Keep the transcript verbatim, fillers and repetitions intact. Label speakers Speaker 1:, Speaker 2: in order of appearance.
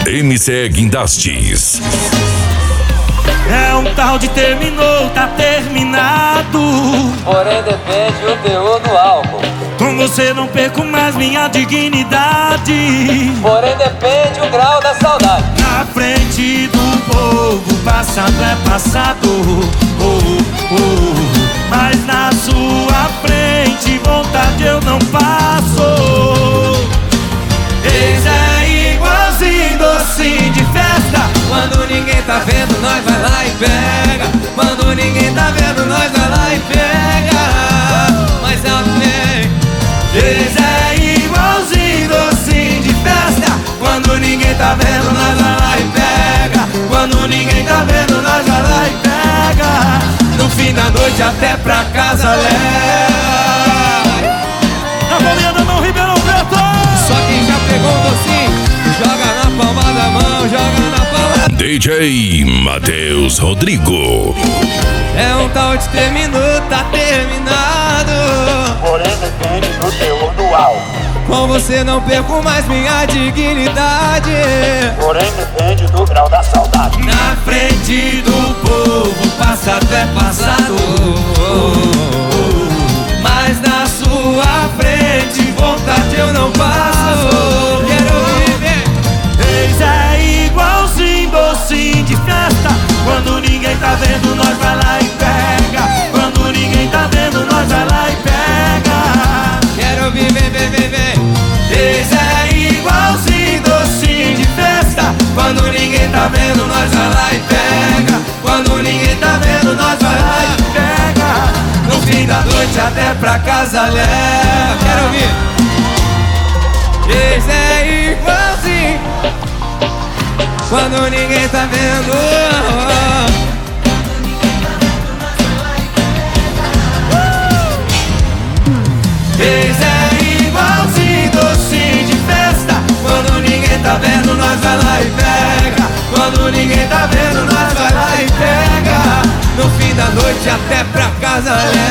Speaker 1: M C Guindastes.
Speaker 2: É um tal de terminou, tá terminado.
Speaker 3: Porém depende o teor do álcool.
Speaker 2: Com você não perco mais minha dignidade.
Speaker 3: Porém depende o grau da saudade.
Speaker 2: Na frente do povo, passado é passado. Oh, oh. Mas na sua frente, vontade eu não passo. Ex é igualzinho docinho de festa.
Speaker 3: Quando ninguém tá vendo, nós vai lá e pega. Quando ninguém tá vendo, nós vai lá e pega. Mas é ok.
Speaker 2: Ex é igualzinho docinho de festa. Quando ninguém tá vendo, nós vai lá e pega. Quando ninguém tá vendo, nós vai lá e pega.
Speaker 3: No fim da noite até pra casa leva.
Speaker 2: Na bolinha da mão, Ribeirão Preto.
Speaker 3: Só quem já pegou o docinho, joga na palma da mão, joga na palma.
Speaker 1: D J Matheus Rodrigo.
Speaker 3: É um tal de terminou, tá terminado.
Speaker 4: Porém depende do teor do álcool.
Speaker 3: Com você não perco mais minha dignidade.
Speaker 4: Porém depende do grau da saudade.
Speaker 2: Na frente do povo, passado é passado. Mas na sua frente, vontade eu não passo.
Speaker 3: Quero viver.
Speaker 2: Ex é igualzinho docinho de festa. Quando ninguém tá vendo, nós vai lá e pega. Quando ninguém tá vendo, nós vai lá e pega.
Speaker 3: Quero viver, viver, viver.
Speaker 2: Ex é igualzinho docinho de festa. Quando ninguém tá vendo, nós vai lá e pega. Quando ninguém tá vendo, nós vai lá e pega.
Speaker 3: No fim da noite até pra casa leva. Quero ouvir. Ex é igualzinho. Quando ninguém tá vendo.
Speaker 2: Ex é igualzinho docinho de festa. Quando ninguém tá vendo, nós vai lá e pega. Quando ninguém tá vendo, nós vai lá e pega.
Speaker 3: No fim da noite até pra casa leva.